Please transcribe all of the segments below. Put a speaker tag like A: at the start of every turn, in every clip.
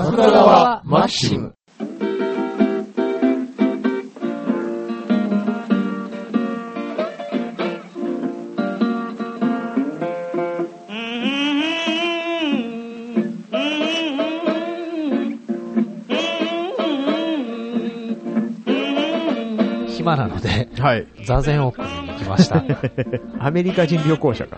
A: 桜川マキシム。
B: 暇なので、
C: はい。
B: 座禅を組みに行きました。
C: アメリカ人旅行者か。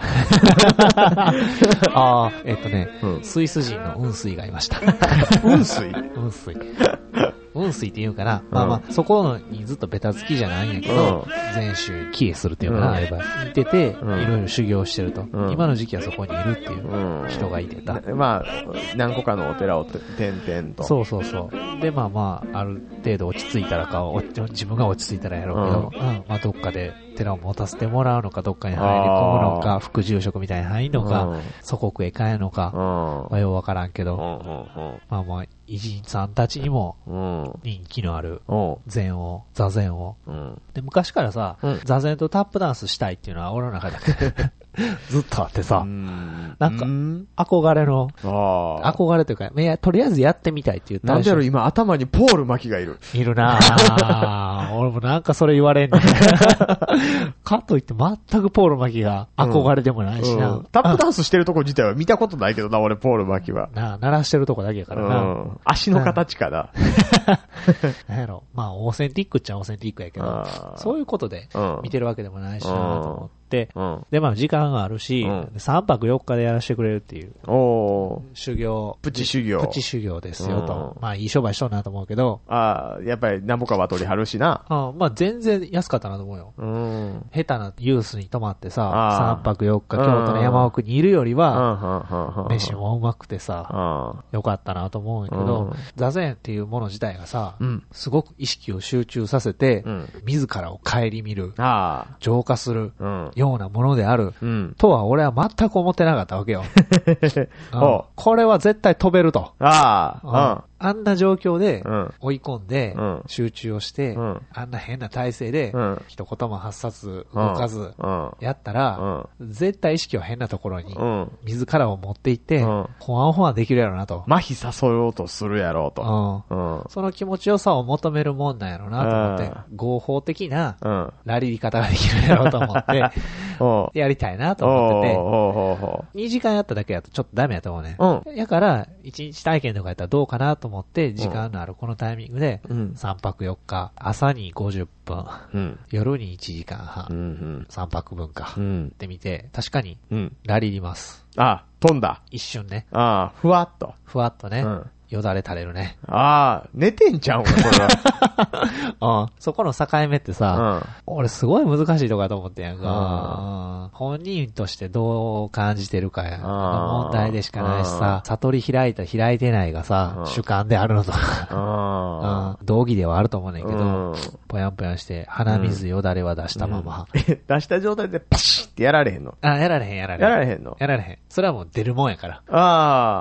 B: ああ、
C: うん、
B: スイス人の雲水がいました。
C: 雲水
B: 雲水。雲水っていうかな、まあまあ、そこにずっとベタつきじゃないんやけど、禅宗帰依するっていうかな、あれば、いてて、いろいろ修行してると。今の時期はそこにいるっていう人がいてた。
C: まあ、何個かのお寺を転々と。
B: そうそうそう。で、まあまあ、ある程度落ち着いたらか、自分が落ち着いたらやろうけど、まあどっかで寺を持たせてもらうのか、どっかに入り込むのか、副住職みたいに入るのか、祖国へ帰るのか、まあようわからんけど、まあまあ、偉人さんたちにも人気のある禅を、座禅を。で、昔からさ、座禅とタップダンスしたいっていうのは俺の中でずっとあってさ、なんか、憧れというか、とりあえずやってみたいっていう。
C: なんでやろ、今頭にポール巻きがいる。
B: いるなぁ。俺もなんかそれ言われんねん。かといって全くポール巻きが憧れでもないしな。
C: タップダンスしてるとこ自体は見たことないけどな、俺ポール巻きは。
B: 鳴らしてるとこだけやからな。
C: 足の形かな。
B: なんやろ。まあ、オーセンティックっちゃオーセンティックやけど、そういうことで見てるわけでもないしなと思って。で、まあ時間があるし、3泊4日でやらせてくれるっていう。修行。
C: プチ修行。
B: プチ修行ですよと。まあいい商売しとんなと思うけど。
C: やっぱり何ぼかは取りはるしな。
B: まあ全然安かったなと思うよ。下手なユースに泊まってさ、3泊4日京都の山奥にいるよりは、飯もうまくてさ、よかったなと思うんやけど、座禅っていうもの自体がさ、すごく意識を集中させて、自らを顧みる、浄化する、ようなものである、とは俺は全く思ってなかったわけよ。これは絶対飛べると。あんな状況で追い込んで集中をして、あんな変な体勢で一言も発さず動かずやったら、絶対意識を変なところに自らを持っていって、ほわんほわんできるやろなと。
C: 麻痺誘おうとするやろうと。
B: その気持ちよさを求めるもんなんやろなと思って、合法的なラリー方ができるやろうと思って、やりたいなと思ってて、2時間やっただけやとちょっとダメやと思うね。やから、1日体験とかやったらどうかなと思って、時間のあるこのタイミングで、3泊4日、朝に50分、夜に1時間半、3泊分か、ってみて、確かに、ラリります。
C: 飛んだ。
B: 一瞬ね。
C: ふわっと。
B: ふわっとね。よだれ垂れるね。
C: 寝てんちゃうんこれは。
B: そこの境目ってさ、俺すごい難しいとこだと思ってんやんか。本人としてどう感じてるかや。問題でしかないしさ、悟り開いた開いてないがさ、主観であるのとか。道義ではあると思うねんけど、ぽやんぽやんして、鼻水よだれは出したまま。
C: 出した状態でパシッってやられへんの？
B: やられへん。やられへん。それはもう出るもんやから。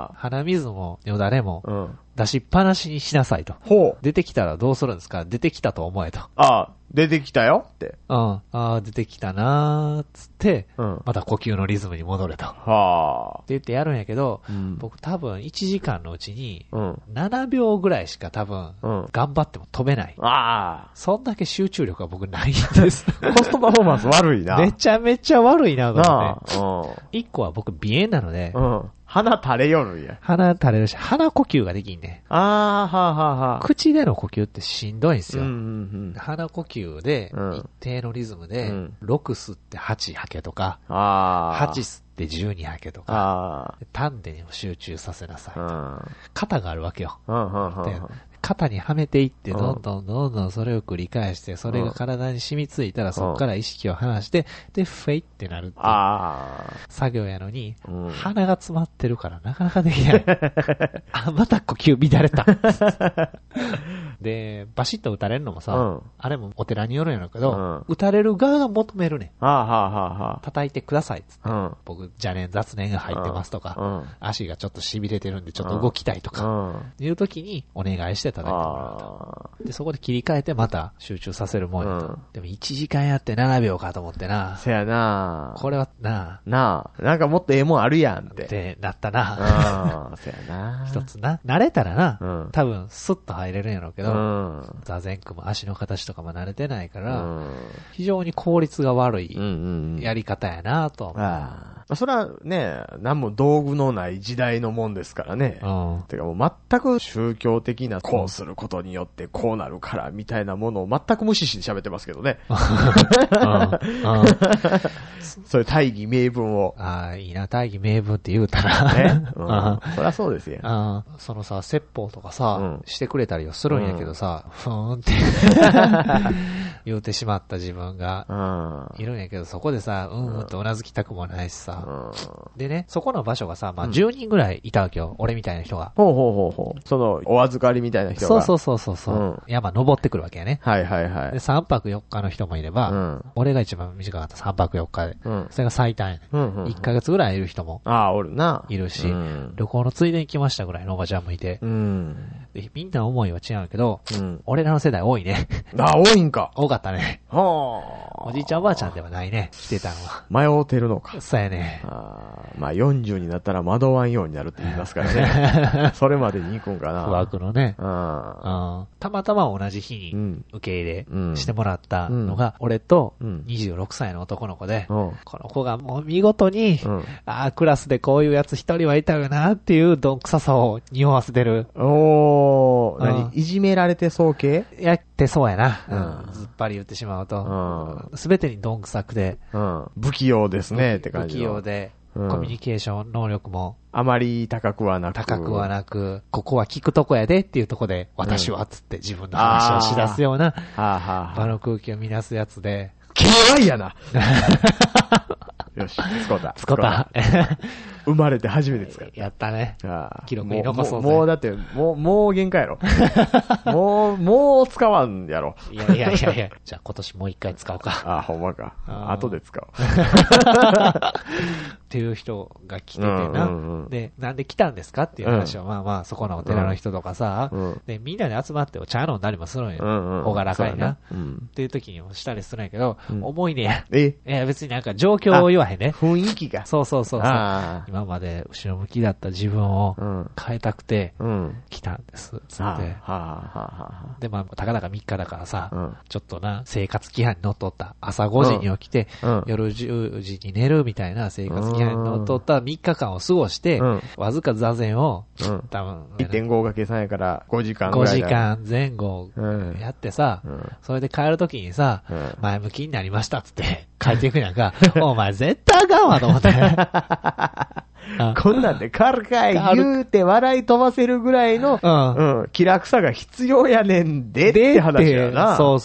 B: 鼻水もよだれも、出しっぱなしにしなさいと。出てきたらどうするんですか？出てきたと思えと。
C: 出てきたよって。
B: 出てきたなーっつって、また呼吸のリズムに戻れと。って言ってやるんやけど、僕多分1時間のうちに、7秒ぐらいしか多分、頑張っても飛べない。そんだけ集中力は僕ないんです。
C: コストパフォーマンス悪いな。
B: めちゃめちゃ悪いなと思って。1個は僕鼻炎なので、
C: 鼻垂れよるんや。
B: 鼻垂れるし、鼻呼吸ができんね。口での呼吸ってしんどいんですよ。鼻呼吸で、一定のリズムで、6吸って8吐けとか、8吸って12吐けとか、丹田にも集中させなさいと。肩があるわけよ。肩にはめていって、どんどんそれを繰り返して、それが体に染みついたら、そこから意識を離して、で、フェイってなるっていう作業やのに、鼻が詰まってるからなかなかできない。また呼吸乱れた。 で、バシッと撃たれるのもさ、あれもお寺によるんやろうけど、撃たれる側が求めるねん。叩いてくださいっつって。僕、邪念雑念が入ってますとか、足がちょっと痺れてるんでちょっと動きたいとか、いう時にお願いして叩いてもらうと。で、そこで切り替えてまた集中させるもんやと。でも1時間やって7秒かと思ってな。
C: せやな。
B: これはな。
C: なんかもっとええもんあるやんって。
B: ってなったな。
C: せやな。
B: 一つな。慣れたらな、多分スッと入れるんやろうけど、座禅組む足の形とかも慣れてないから、非常に効率が悪いやり方やなと。
C: それはね、何も道具のない時代のもんですからね。てかもう全く宗教的なこうすることによってこうなるからみたいなものを全く無視して喋ってますけどね。そういう大義名分を。
B: いいな、大義名分って言うたら。ね。
C: そりゃそうですよ。
B: そのさ、説法とかさ、してくれたりはするんやけどさ、ふーんって言うてしまった自分がいるんやけど、そこでさ、ってうなずきたくもないしさ。でね、そこの場所がさ、まあ10人ぐらいいたわけよ。俺みたいな人が。
C: その、お預かりみたいな人が。
B: そう。山登ってくるわけやね。
C: で、
B: 3泊4日の人もいれば、俺が一番短かった3泊4日で。それが最短やね。1ヶ月ぐらいいる人も。
C: おるな。
B: いるし、旅行のついでに来ましたぐらいのおばちゃんもいて。で、みんな思いは違うけど、俺らの世代多いね。
C: 多いんか。
B: 多かったね。おじいちゃんおばあちゃんではないね。来てたのは。
C: 迷うてるのか。
B: そうやね。
C: まあ40になったら惑わんようになるって言いますからね。それまでに行くんかな。
B: 不惑のね。たまたま同じ日に受け入れしてもらったのが、俺と26歳の男の子で、この子がもう見事に、クラスでこういうやつ一人はいたよなっていうどんくささを匂わせてる。
C: いじめられてそう系
B: やってそうやな。ずっぱり言ってしまうと。すべてにどんくさくて。
C: 不器用ですねって感じ。
B: 不器用で、コミュニケーション能力も。
C: あまり高くはな
B: く。ここは聞くとこやでっていうとこで、私はつって自分の話をし出すような、場の空気を乱すやつで。
C: 嫌いやな。よし、使った。生まれて初めて使った。
B: やったね。記録に残そうぜ。
C: もうだって、もう限界やろ。もう使わんやろ。
B: いや。じゃあ今年もう一回使おうか。
C: ほんまか。後で使おう。
B: っていう人が来ててな。で、なんで来たんですかっていう話を、まあそこのお寺の人とかさ、で、みんなで集まってお茶飲んだりもするんよ。ほがらかいな。っていう時にもしたりするんやけど、重いねや。いや、別になんか状況を言わへんね。
C: 雰囲気が。
B: そう。今まで後ろ向きだった自分を変えたくて来たんです、つって。で、まあ、たかだか3日だからさ、ちょっとな、生活規範にのっとった朝5時に起きて、夜10時に寝るみたいな生活規範にのっとった3日間を過ごして、わずか座禅を、多分、
C: 1.5 かけ3やから5時間ぐらい。
B: 5時間前後やってさ、それで帰るときにさ、前向きになりましたっつって帰っていくやんか、お前絶対あかんわと思って。
C: こんなんで変わるかい言うて笑い飛ばせるぐらいの、気楽さが必要やねんでって話やな。
B: そう。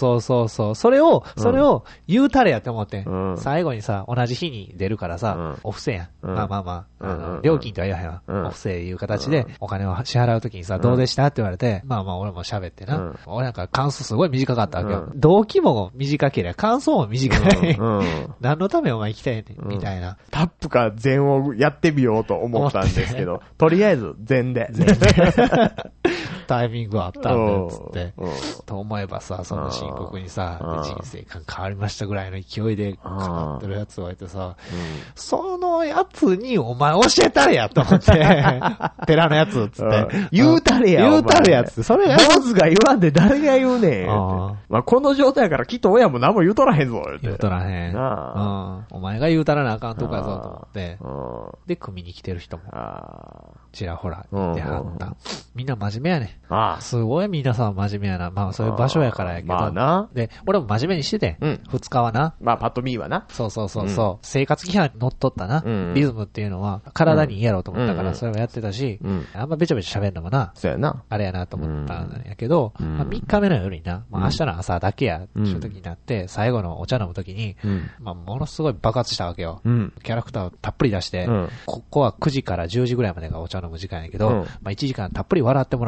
B: それを言うたれやって思って、最後にさ、同じ日に出るからさ、お布施やん。まあ、料金とは言わへんわ。お布施いう形で、お金を支払うときにさ、どうでしたって言われて、まあ俺も喋ってな。俺なんか感想すごい短かったわけよ。動機も短ければ感想も短い。何のためお前行きたいねん、みたいな。
C: タップか禅をやってみようと思ったんですけど、とりあえず禅で。
B: タイミングあったんだよ、つって。と思えばさ、その深刻にさ、人生観変わりましたぐらいの勢いでかかってるやつをいてさ、そのやつにお前教えたれやと思って、寺のやつ、つって。
C: 言うたれや、
B: つって。それ
C: 坊主が言わんで誰が言うねん。まあこの状態やからきっと親も何も言うとらへんぞ、
B: 言うとらへん。お前が言うたらなあかんとこやぞ、と思って。で、組に来てる人も、ちらほら、いてはった。みんな真面目やね。すごい皆さん真面目やな。まあそういう場所やからやけど。で、俺も真面目にしてて、2日はな。
C: まあパッと見はな。
B: そう。生活規範に乗っとったな。リズムっていうのは、体にいいやろうと思ったから、それをやってたし、あんまべちゃべちゃ喋るのもな。
C: そうやな。
B: あれやなと思ったんやけど、まあ3日目の夜にな、まあ明日の朝だけや、っていう時になって、最後のお茶飲む時に、まあものすごい爆発したわけよ。キャラクターをたっぷり出して、ここは9時から10時ぐらいまでがお茶飲む時間やけど、まあ1時間たっぷり笑ってもらおうと思って、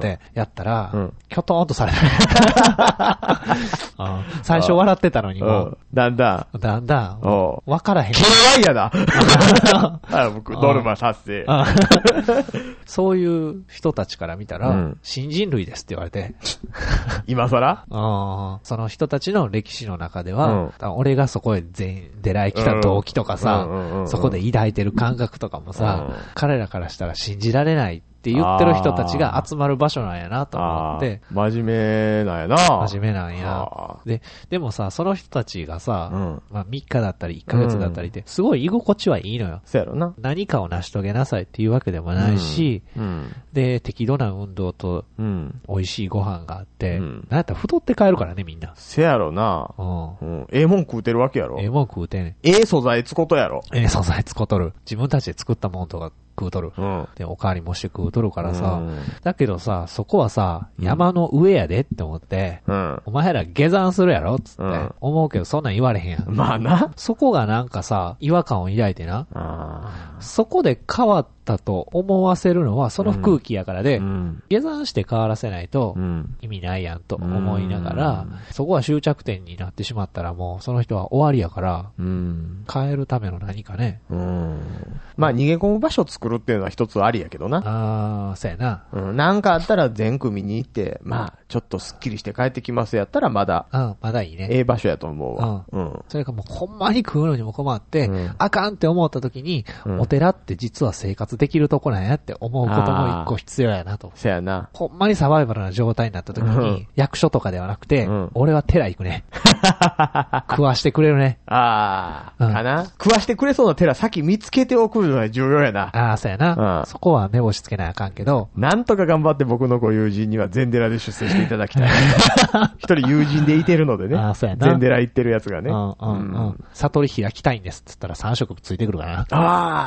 B: ってやったら、キョトーンとされた。最初笑ってたのにも、
C: だんだ
B: ん、わからへん。
C: これは嫌だ。僕、ノルマ達成。
B: そういう人たちから見たら、新人類ですって言われて。
C: 今更
B: その人たちの歴史の中では、俺がそこへ出来来た動機とかさ、そこで抱いてる感覚とかもさ、彼らからしたら信じられないって言ってる人たちが集まる場所なんやなと思って。
C: 真面目なんやな。
B: 真面目なんや。でもさ、その人たちがさ、まあ3日だったり1ヶ月だったりって、すごい居心地はいいのよ。
C: そうやろな。
B: 何かを成し遂げなさいっていうわけでもないし、で、適度な運動と、美味しいご飯があって、なんやったら太って帰るからね、みんな。
C: せやろな。ええもん食うてるわけやろ。
B: ええもん食うてんねん。
C: ええ素材つことやろ。
B: ええ素材つことる。自分たちで作ったもんとか食うとる。で、おかわりもして食うとるからさ。だけどさ、そこはさ、山の上やでって思って、お前ら下山するやろつって、思うけどそんなん言われへんやん。
C: まあな。
B: そこがなんかさ、違和感を抱いてな。そこで変わったと思わせるのはその空気やからで、下山して変わらせないと意味ないやんと思いながら、そこは終着点になってしまったらもうその人は終わりやから、変えるための何かね。
C: まあ逃げ込む場所作るっていうのは一つありやけどな。
B: そうやな。
C: なんかあったら全組に行って、まあちょっとスッキリして帰ってきますやったらまだ、
B: まだいいね。
C: ええ場所やと思うわ。
B: それかもうほんまに食うのにも困って、あかんって思った時に、お寺って実は生活できるとこなんやって思うことも一個必要やなと。
C: せやな。
B: ほんまにサバイバルな状態になった時に、役所とかではなくて、俺は寺行くね。食わしてくれるね。
C: かな食わしてくれそうな寺先見つけておくのが重要やな。
B: そうやな。そこは目星つけなあかんけど。
C: なんとか頑張って僕のご友人には全寺で出世していただきたい。一人友人でいてるのでね。
B: そうやな。
C: 全寺行ってるやつがね。
B: 悟り開きたいんですって言ったら3食ついてくるかな。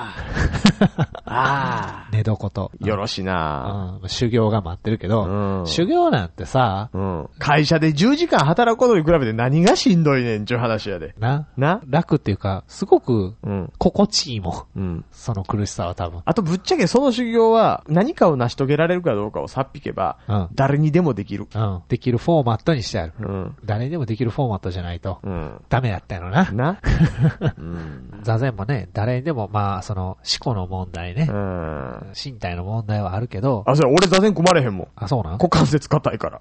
B: 寝床と。
C: よろしな。
B: 修行が待ってるけど、修行なんてさ、
C: 会社で10時間働くことに比べて何がしんどいねんちゅう話やで。
B: 楽っていうか、すごく、心地いいもん。その苦しさは多分。
C: あとぶっちゃけその修行は何かを成し遂げられるかどうかをさっぴけば、誰にでもできる。
B: できるフォーマットにしてある。誰にでもできるフォーマットじゃないと、ダメだったよな。座禅もね、誰にでもまあ、その、思考の問題ね。身体の問題はあるけど。
C: それ俺座禅組まれへんもん。
B: そうなん？
C: 股関節硬いから。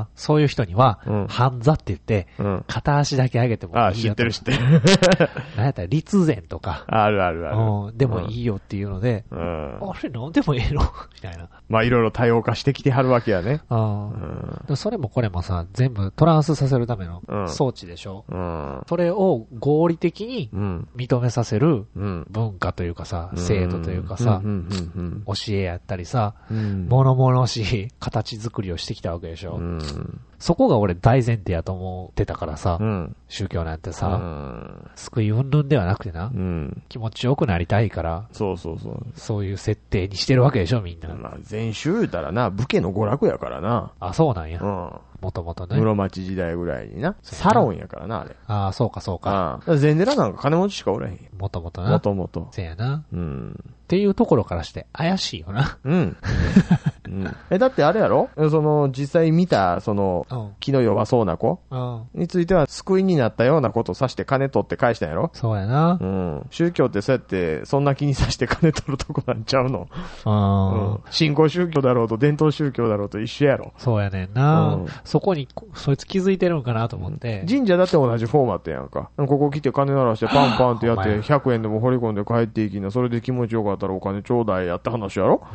B: そういう人には、半座って言って、片足だけ上げてもいいよ。
C: 知ってる。
B: なんやったら立禅とか。
C: ある。
B: でもいいよっていうので、あれなんでもいいのみたいな。
C: まあいろいろ多様化してきてはるわけやね。
B: それもこれもさ、全部トランスさせるための装置でしょ。それを合理的に認めさせる文化というかさ、制度というかさ、教えやったりさ、物々しい形作りをしてきたわけでしょ。そこが俺大前提やと思ってたからさ、宗教なんてさ、救い云々ではなくてな、気持ちよくなりたいから、そういう設定にしてるわけでしょ、みんな。
C: まあ、禅宗言うたらな、武家の娯楽やからな。
B: そうなんや。もともとね。
C: 室町時代ぐらいにな。サロンやからな、あれ。
B: そうか。
C: 禅寺なんか金持ちしかおらへん。
B: もともとな。
C: もともと。
B: せやな。っていうところからして怪しいよな。
C: だってあれやろ実際見た、気の弱そうな子については救いになったようなことをさして金取って返したんやろ。
B: そうやな。
C: 宗教ってそうやって、そんな気にさして金取るとこなんちゃうの。新興宗教だろうと伝統宗教だろうと一緒やろ。
B: そうやねんな。そこに、そいつ気づいてるのかなと思って。
C: 神社だって同じフォーマットやんか。ここ来て金鳴らしてパンパンってやって、100円でも掘り込んで帰っていきな、それで気持ちよかったらお金ちょうだいやって話やろ。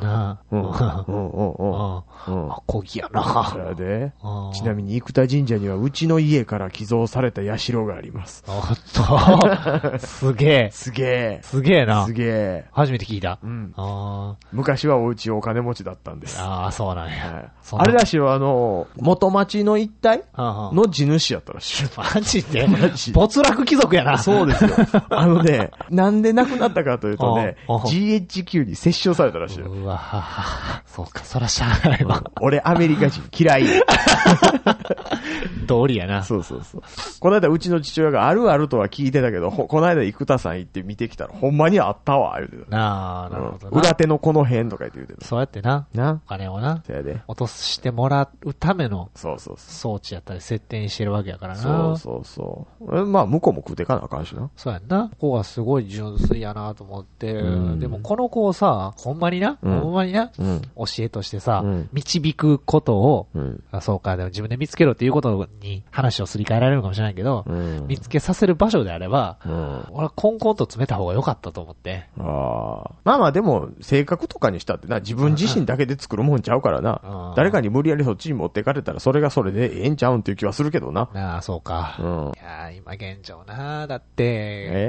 B: こぎやな。
C: それで、ちなみに生田神社にはうちの家から寄贈された社があります。
B: すげえな。初めて聞いた。
C: 昔はお家お金持ちだったんです。
B: そうなんや。
C: あれらしいは元町の一帯の地主やったらしい。
B: マジで没落貴族やな。
C: そうですよ。なんで亡くなったかというとね、GHQ に接触されたらしいよ。
B: うわそうか、そらしゃあないわ。
C: 俺アメリカ人嫌い。
B: 道理やな。
C: そうそうそう。この間うちの父親があるあるとは聞いてたけど、この間生田さん行って見てきたらほんまにあったわ、言うてた。
B: なるほどな。
C: 裏手のこの辺とか言ってた。
B: そうやってな。お金をな。
C: そうやで。
B: 落としてもらうための。
C: そうそうそう。
B: 装置やったり設定にしてるわけやからな。
C: そうそうそう。まあ、向こうも食うてかなあかんしな。
B: そうやんな。ここはすごい純粋やなと思って。でもこの子をさ、ほんまにな、教えとしてさ、導くことを、そうか、でも自分で見つけろっていうことに話をすり替えられるかもしれないけど、見つけさせる場所であれば、俺はコンコンと詰めた方が良かったと思って。
C: まあまあでも、性格とかにしたってな、自分自身だけで作るもんちゃうからな。誰かに無理やりそっちに持っていかれたら、それがそれでええんちゃうんっていう気はするけどな。
B: ああ、そうか。いや今現状な。だって、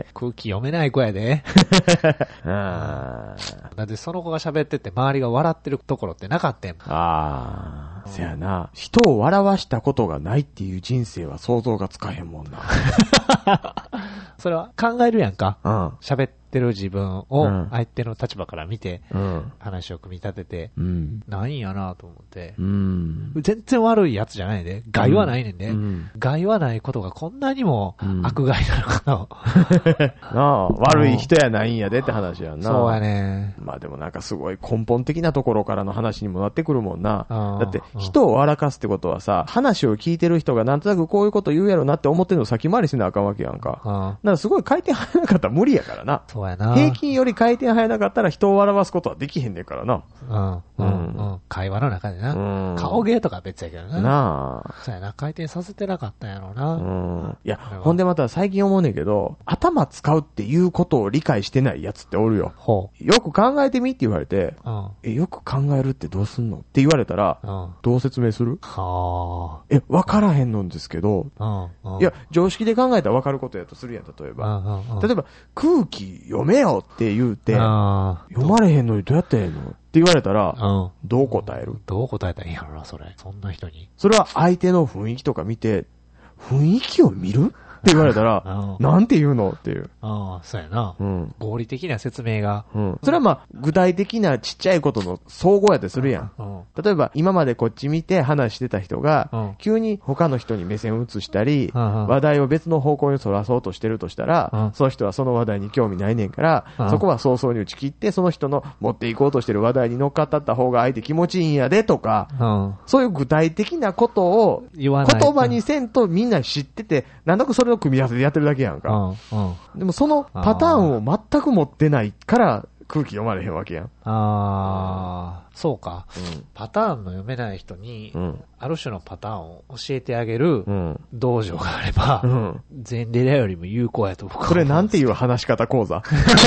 B: 空気読めない子やで。だってその子が喋ってて周りが笑ってるところってなかったん。
C: せやな。人を笑わしたことがないっていう人生は想像がつかへんもんな。
B: それは考えるやんか。喋ってる自分を相手の立場から見て、話を組み立てて、ないんやなと思って。全然悪いやつじゃないで。害はないねんで。害はないことがこんなにも悪害なのか
C: な。悪い人やないんやでって話やんな。
B: そうやね。
C: まあでもなんかすごい根本的なところからの話にもなってくるもんな。だって人を笑かすってことはさ、話を聞いてる人がなんとなくこういうこと言うやろなって思ってるのを先回りせなあかんわけやんか。だからすごい回転早なかったら無理やからな。
B: そうやな。
C: 平均より回転早なかったら人を笑わすことはできへんねんからな。
B: 会話の中でな。顔芸とか別やけどな。
C: なあ。
B: そうやな。回転させてなかったんやろうな。
C: いや、ほんでまた最近思うねんけど、頭使うっていうことを理解してないやつっておるよ。よく考えてみって言われて、よく考えるってどうすんのって言われたら、どう説明する？わからへんのんですけど、いや、常識で考えたらわかることやとするやん、例えば。例えば、空気読めよって言うて、読まれへんのにどうやってんのって言われたら、どう答える？
B: どう答えたらいいんやろな、それ。そんな人に。
C: それは相手の雰囲気とか見て、雰囲気を見るって言われたら、なんて言うのっていう。
B: そうやな。合理的な説明が。
C: それはまあ、具体的なちっちゃいことの総合やってするやん。例えば、今までこっち見て話してた人が、急に他の人に目線を移したり、話題を別の方向にそらそうとしてるとしたら、その人はその話題に興味ないねんから、そこは早々に打ち切って、その人の持っていこうとしてる話題に乗っかったった方が相手気持ちいいんやでとか、そういう具体的なことを言葉にせんとみんな知ってて、なんだかそれの組み合わせでやってるだけやんか。でもそのパターンを全く持ってないから空気読まれへんわけやん。
B: そうか。パターンの読めない人に、ある種のパターンを教えてあげる道場があれば、前例よりも有効やと僕は思う。
C: これなんていう話し方講座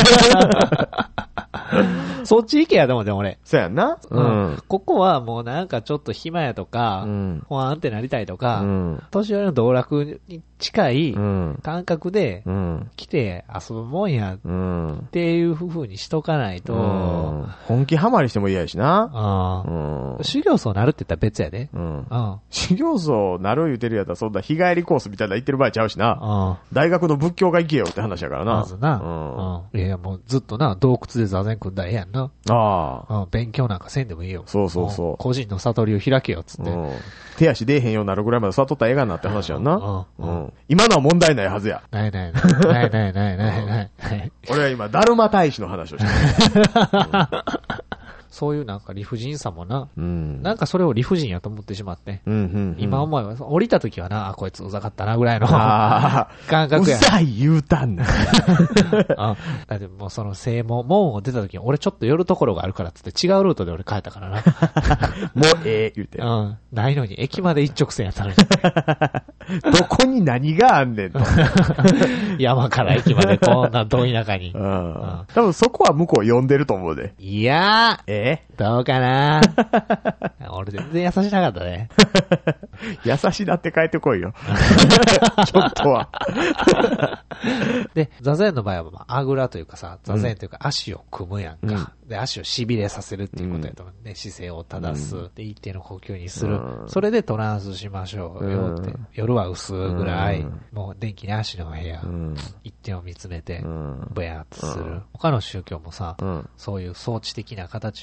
B: そっち行けやでも俺。
C: そうやんな。
B: ここはもうなんかちょっと暇やとか、ほわーんってなりたいとか、年寄りの道楽に近い感覚で来て遊ぶもんやっていう風にしとかないと。
C: 本気ハマりしても嫌やしな。
B: 修行僧なるって言ったら別やで。
C: 修行僧なる言うてるやったらそんな日帰りコースみたいな言ってる場合ちゃうしな。大学の仏教が行けよって話やからな。
B: まずな。いやもうずっとな、洞窟で座禅組んだらええやんな。勉強なんかせんでもいいよ。
C: そうそうそう。
B: 個人の悟りを開けよっつって。
C: 手足出えへんようになるぐらいまで悟ったらええがなって話やんな。今のは問題ないはずや。
B: ない。
C: 俺は今、ダルマ大使の話をしてる。
B: そういうなんか理不尽さもな、なんかそれを理不尽やと思ってしまって。今思えば、降りた時はな、こいつうざかったなぐらいの感覚や。
C: うざい言うたんだ。
B: だってもうその正門を出た時に俺ちょっと寄るところがあるからっつって違うルートで俺帰ったからな。
C: もう言うて。
B: ないのに駅まで一直線やったのに。
C: どこに何があんねんと。
B: 山から駅までこんなど田舎に。
C: 多分そこは向こう呼んでると思うで。
B: いやー。どうかな俺全然優しなかったね。
C: 優しなって帰ってこいよ。ちょっとは。
B: で、座禅の場合は、あぐらというかさ、座禅というか足を組むやんか。で、足を痺れさせるっていうことやと思うね。姿勢を正す。で、一定の呼吸にする。それでトランスしましょうよって。夜は薄ぐらい、もう電気に足の部屋、一点を見つめて、ぼやっとする。他の宗教もさ、そういう装置的な形を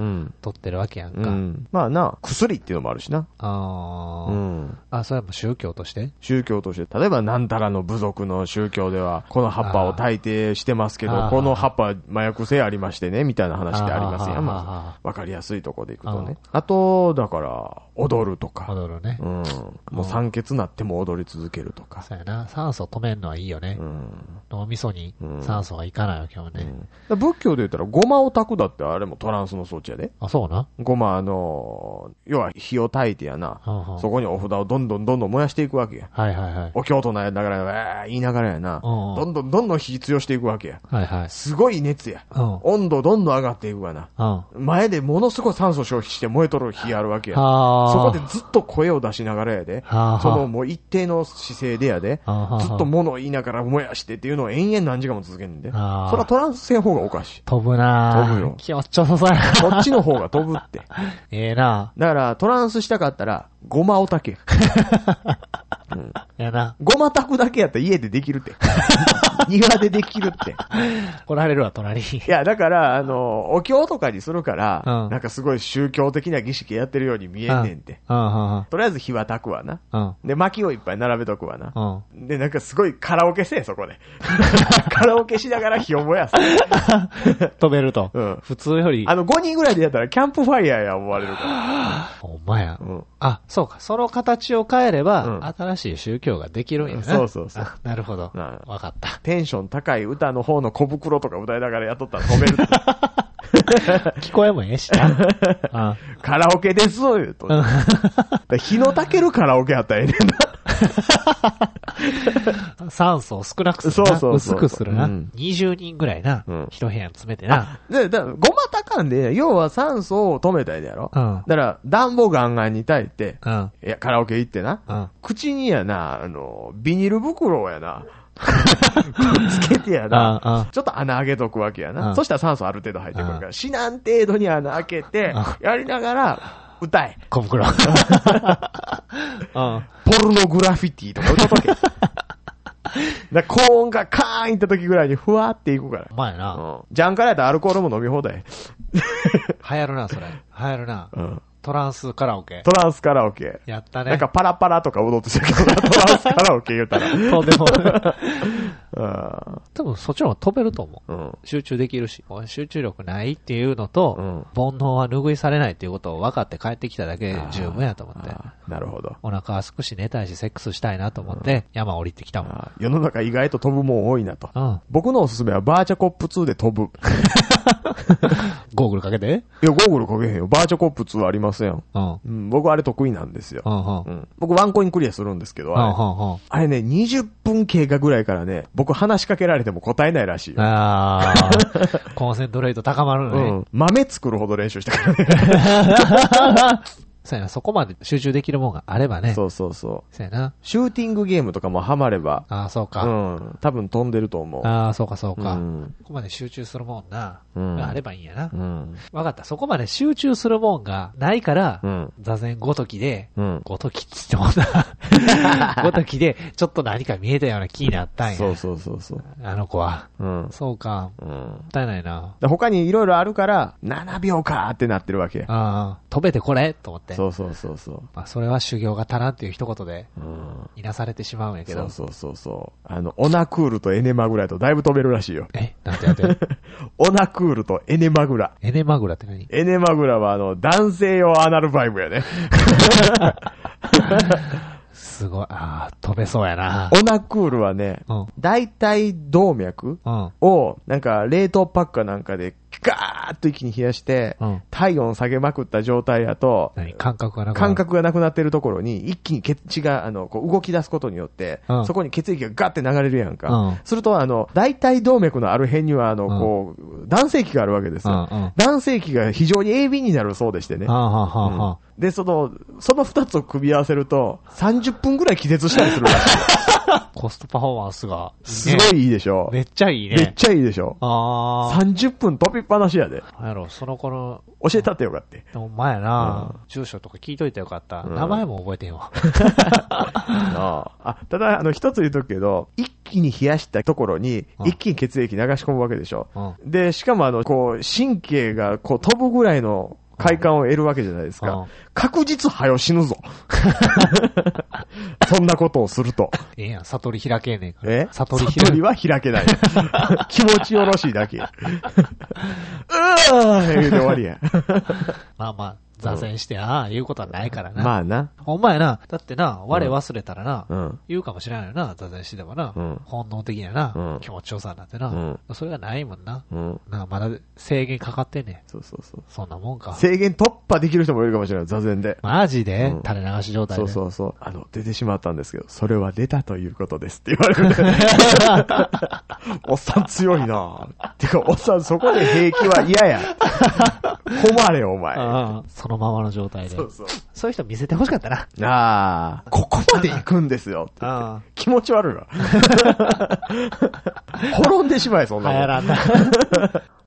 B: 取ってるわけやんか。
C: まあな、薬っていうのもあるしな。
B: それはもう宗教として？
C: 宗教として。例えば、なんたらの部族の宗教では、この葉っぱを大抵してますけど、この葉っぱは麻薬性ありましてね、みたいな話ってありますやん。まあ、わかりやすいとこでいくとね。あと、だから、踊るとか。
B: 踊るね。
C: もう酸欠なっても踊り続けるとか。
B: そうやな。酸素止めるのはいいよね。脳みそに酸素がいかないわけよね。
C: 仏教で言ったら、ごまを炊くだってあれもトランスの装置やで。
B: あ、そうな。
C: ごま要は火を焚いてやな。そこにお札をどんどん燃やしていくわけや。お経となりながら、言いながらやな。どんどん火強していくわけや。すごい熱や。温度どんどん上がっていくわな。前でものすごい酸素消費して燃えとる火あるわけや。そこでずっと声を出しながらやで。そのもう一定の姿勢でやで。ずっと物を言いながら燃やしてっていうのを延々何時間も続けるんで。それはトランスせん方がおかしい。
B: 飛ぶなぁ。飛ぶよ。気持ちよさそうやな。
C: こっちの方が飛ぶって。
B: な
C: だからトランスしたかったら、ごまを炊け。
B: やな。
C: ごま炊くだけやったら家でできるって。庭でできるって。
B: 来られるわ、隣に。
C: いや、だから、お経とかにするから、なんかすごい宗教的な儀式やってるように見えんねんて。とりあえず火は炊くわな。で、薪をいっぱい並べとくわな。で、なんかすごいカラオケせえ、そこで。カラオケしながら火を燃やす。
B: 飛べると。普通より。
C: 5人ぐらいでやったらキャンプファイヤーや思われるから。
B: ほんまや。あ、そうか。その形を変えれば、新しい宗教ができるんやな。
C: そうそうそう。
B: なるほど。わかった。
C: テンション高い歌の方の小袋とか歌いながらやっとったら飛べるって。
B: 聞こえもええしな。
C: カラオケです言うと。日の炊けるカラオケやったらええねんな。
B: 酸素を少なくするな。薄くするな。20人ぐらいな。一部屋に詰めてな。
C: ごま炊かんで、要は酸素を止めたいでやろ。だから、暖房ガンガンに炊いて、いや、カラオケ行ってな。口にやな、ビニール袋をやな。つけてやな。ちょっと穴開けとくわけやな。そしたら酸素ある程度入ってくるから、死なん程度に穴開けて、やりながら、歌え。
B: 小袋。
C: ポルノグラフィティとか歌っとけ。高音がカーンいった時ぐらいにふわーっていくから。
B: うまいな。
C: ジャンカラやったらアルコールも飲み放題。
B: 流行るな、それ。流行るな。トランスカラオケ。
C: トランスカラオケ。
B: やったね。
C: なんかパラパラとか踊ってたけどな、トランスカラオケ言うたら。
B: そうでも。多分そっちの方が飛べると思う。集中できるし。集中力ないっていうのと、煩悩は拭いされないっていうことを分かって帰ってきただけで十分やと思って。
C: なるほど。
B: お腹は少し寝たいし、セックスしたいなと思って、山降りてきたもん。
C: 世の中意外と飛ぶもん多いなと。僕のおすすめはバーチャコップ2で飛ぶ。
B: ゴーグルかけて？
C: いや、ゴーグルかけへんよ。バーチャコップ2はありません。僕あれ得意なんですよ。僕ワンコインクリアするんですけど、あれね、20分経過ぐらいからね、僕話しかけられても答えないらしいよ。
B: コンセントレート高まるのね。
C: 豆作るほど練習したからね。
B: そうやな、そこまで集中できるもんがあればね。
C: そう。
B: そうやな。
C: シューティングゲームとかもハマれば。
B: そうか。
C: 多分飛んでると思う。
B: そうか。ここまで集中するもんな。があればいいんやな。わかった。そこまで集中するもんがないから、座禅ごときで、ごときっつってもな。ごときで、ちょっと何か見えたような気になったんや。
C: そう。
B: あの子は。そうか。もったいないな。
C: 他にいろいろあるから、7秒かーってなってるわけ。
B: 飛べてこれと思って。
C: そう。
B: それは修行が足らんっていう一言で、いなされてしまうんやけど。
C: そう。オナクールとエネマグラとだいぶ飛べるらしいよ。
B: なんてやって
C: オナクールとエネマグラ。
B: エネマグラって何？
C: エネマグラは男性用アナルバイブやね。
B: すごい。飛べそうやな。
C: オナクールはね、大腿動脈を、なんか冷凍パックかなんかで、ガーッと一気に冷やして、体温下げまくった状態だと、
B: 感覚が
C: なくなってるところに、一気に血が、こう動き出すことによって、そこに血液がガッて流れるやんか。すると、大腿動脈のある辺には、こう、男性器があるわけですよ。男性器が非常に鋭敏になるそうでしてね。で、その二つを組み合わせると、30分ぐらい気絶したりするらしい。
B: コストパフォーマンスが
C: すごいいいでしょ。
B: めっちゃいいね。
C: めっちゃいいでしょ。30分飛びっぱなしやで。
B: なんやろ、その子の。
C: 教えたってよかった。
B: お前やな、住所とか聞いといてよかった。名前も覚えてんわ。
C: ただ、一つ言うとくけど、一気に冷やしたところに、一気に血液流し込むわけでしょ。で、しかもこう、神経がこう飛ぶぐらいの快感を得るわけじゃないですか。確実早よ死ぬぞ。そんなことをすると。
B: ええやん、悟り開けね
C: え
B: から。悟
C: りは開けない。気持ちよろしいだけ。言うて終わりや。
B: まあまあ、座禅して、ああ、言うことはないからな。
C: まあな。
B: ほんまやな。だってな、我忘れたらな、言うかもしれないよな、座禅しててもな。本能的なな、気持ちよさなんてな。それがないもんな。なまだ制限かかってんねん。
C: そうそうそう。
B: そんなもんか。
C: 制限突破できる人もいるかもしれない、座禅で。
B: マジで垂れ流し状態で。
C: そうそうそう。出てしまったんですけど、それは出たということですって言われる。おっさん強いなてか、おっさんそこで平気は嫌や。困れよ、お前。
B: そのままの状態で。
C: そうそう。
B: そういう人見せてほしかったな。
C: ああ、ここまで行くんですよって言って。気持ち悪いわ。滅んでしまえ、そんなもん。
B: 流行らんな。